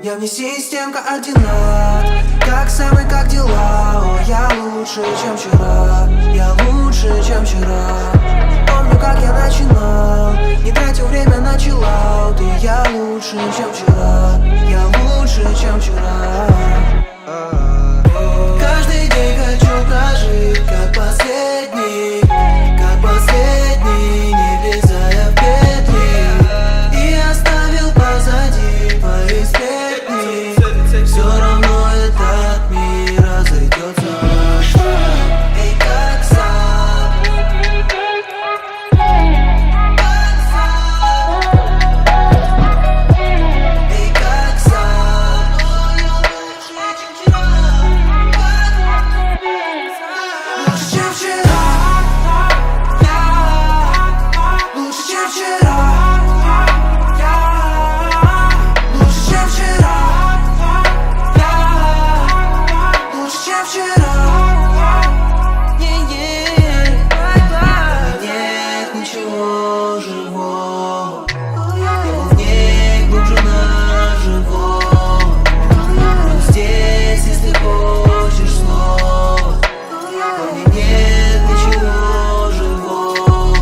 Я вне систем координат. Как самый, как дела? О, я лучше, чем вчера. Я лучше, чем вчера. Помню, как я начинал, не тратил время на чиллаут. И я лучше, чем вчера. Я лучше, чем вчера. Каждый день хочу прожить как последний, не влезая в петли. И оставил позади мои сплетни. Все равно этот мир разойдется. Эй, как сам, эй, как сам. Лучше, чем вчера. Лучше, чем вчера. Лучше, чем вчера. Лучше, чем вчера. Нет ничего живого. Я был в ней глубже на живого. Но здесь, если хочешь снова. Во мне нет ничего живого.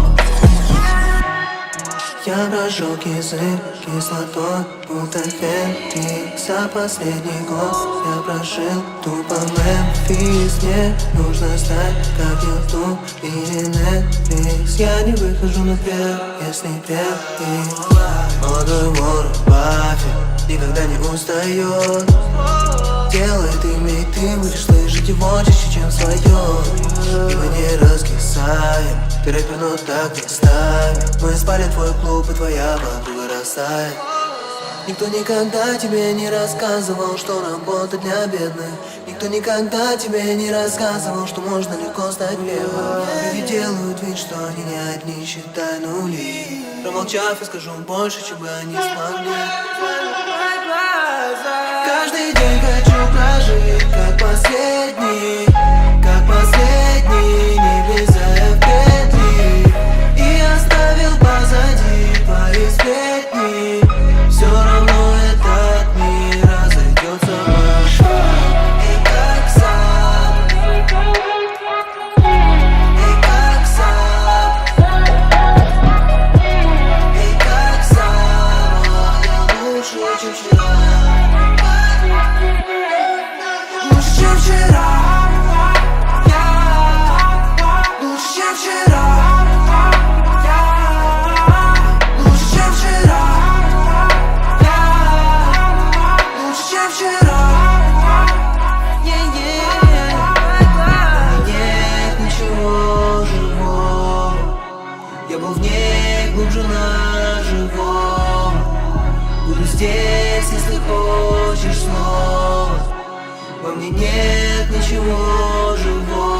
Я прожег язык кислотой, будто фентик. За последний год я прожил тупо Мемфис. Мне нужно знать, как YouTube или Netflix. Я не выхожу на прям, если прям. Молодой вор Баффи никогда не устает. Делает имя, и ты будешь слышать его чаще, чем свое. И мы не раскисаем, ты рэпер, но так не ставим. Мы спалим твой клуб, и твоя подруга растает. Никто никогда тебе не рассказывал, что работа для бедных. Никто никогда тебе не рассказывал, что можно легко стать первым. Люди делают вид, что они не одни, считай нули. Промолчав, я скажу больше, чем бы они смогли. Каждый день хочу прожить как последний, не влезая в петли. И оставил позади твои сплетни. Все равно этот мир разойдется в. Эй, как сам, эй, как сам, эй, как сам. Я лучше, чем вчера. Лучше, чем вчера. Лучше, чем вчера. Лучше, чем вчера. Лучше, чем вчера. Нет ничего живого. Я был в ней глубже на живого. Буду здесь, если хочешь снова. Во мне нет ничего живого.